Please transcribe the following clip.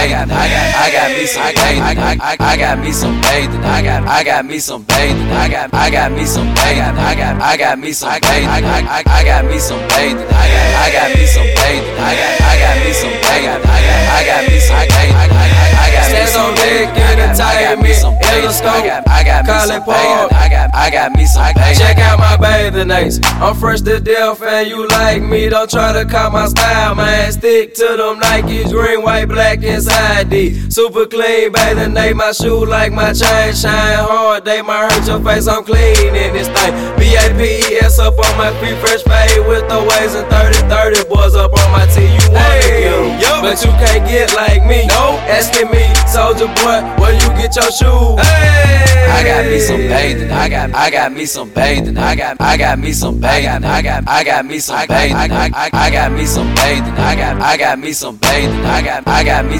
bathing. I got me some bathing. I got me some bathing. I got me some bathing. I got me some bathing. I got me some bathing. I got me some bathing. I got me some bathing. I got me some bathing. I got me some bathing. Stands on deck, entertainment, Telescope, College Park. I got me some bathing. Check out my bathing apes. I'm fresh to death and you like me. Don't try to cop my style, man. Stick to them Nikes, green, white, black, inside D. Super clean bathing ape. My shoe like my chain shine hard. They might hurt your face, I'm clean in this thing. BAPES up on my feet, fresh fade with the waves and 30-30 boys up on my tee. You wanna get 'em, but you can't get like me. No, asking me, soldier boy, where you get your shoes? I got me some bathing. I got me some bathing. I got me some bathing. I got me some bathing. I got me some bathing. I got me some bathing. I got me